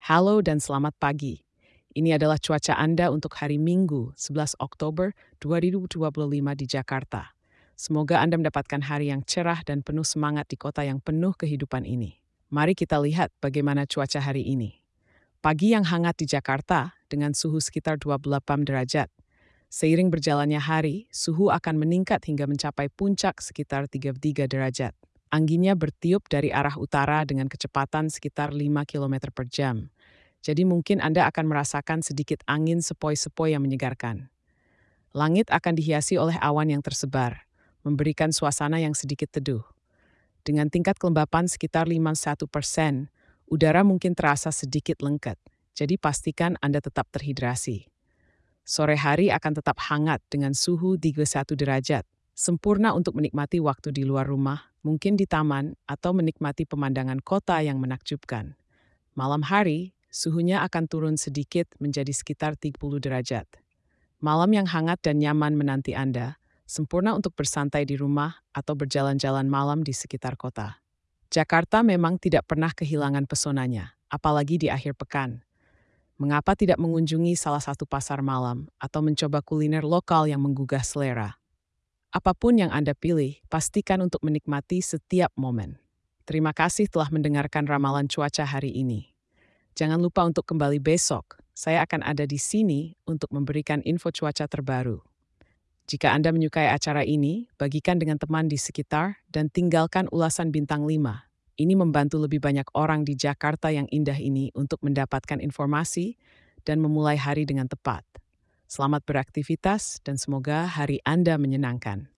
Halo dan selamat pagi. Ini adalah cuaca Anda untuk hari Minggu, 11 Oktober 2025 di Jakarta. Semoga Anda mendapatkan hari yang cerah dan penuh semangat di kota yang penuh kehidupan ini. Mari kita lihat bagaimana cuaca hari ini. Pagi yang hangat di Jakarta dengan suhu sekitar 28 derajat. Seiring berjalannya hari, suhu akan meningkat hingga mencapai puncak sekitar 33 derajat. Anginnya bertiup dari arah utara dengan kecepatan sekitar 5 km per jam. Jadi mungkin Anda akan merasakan sedikit angin sepoi-sepoi yang menyegarkan. Langit akan dihiasi oleh awan yang tersebar, memberikan suasana yang sedikit teduh. Dengan tingkat kelembapan sekitar 51%, udara mungkin terasa sedikit lengket, jadi pastikan Anda tetap terhidrasi. Sore hari akan tetap hangat dengan suhu 31 derajat, sempurna untuk menikmati waktu di luar rumah, mungkin di taman, atau menikmati pemandangan kota yang menakjubkan. Malam hari, suhunya akan turun sedikit menjadi sekitar 30 derajat. Malam yang hangat dan nyaman menanti Anda, sempurna untuk bersantai di rumah atau berjalan-jalan malam di sekitar kota. Jakarta memang tidak pernah kehilangan pesonanya, apalagi di akhir pekan. Mengapa tidak mengunjungi salah satu pasar malam atau mencoba kuliner lokal yang menggugah selera? Apapun yang Anda pilih, pastikan untuk menikmati setiap momen. Terima kasih telah mendengarkan ramalan cuaca hari ini. Jangan lupa untuk kembali besok. Saya akan ada di sini untuk memberikan info cuaca terbaru. Jika Anda menyukai acara ini, bagikan dengan teman di sekitar dan tinggalkan ulasan bintang 5. Ini membantu lebih banyak orang di Jakarta yang indah ini untuk mendapatkan informasi dan memulai hari dengan tepat. Selamat beraktivitas dan semoga hari Anda menyenangkan.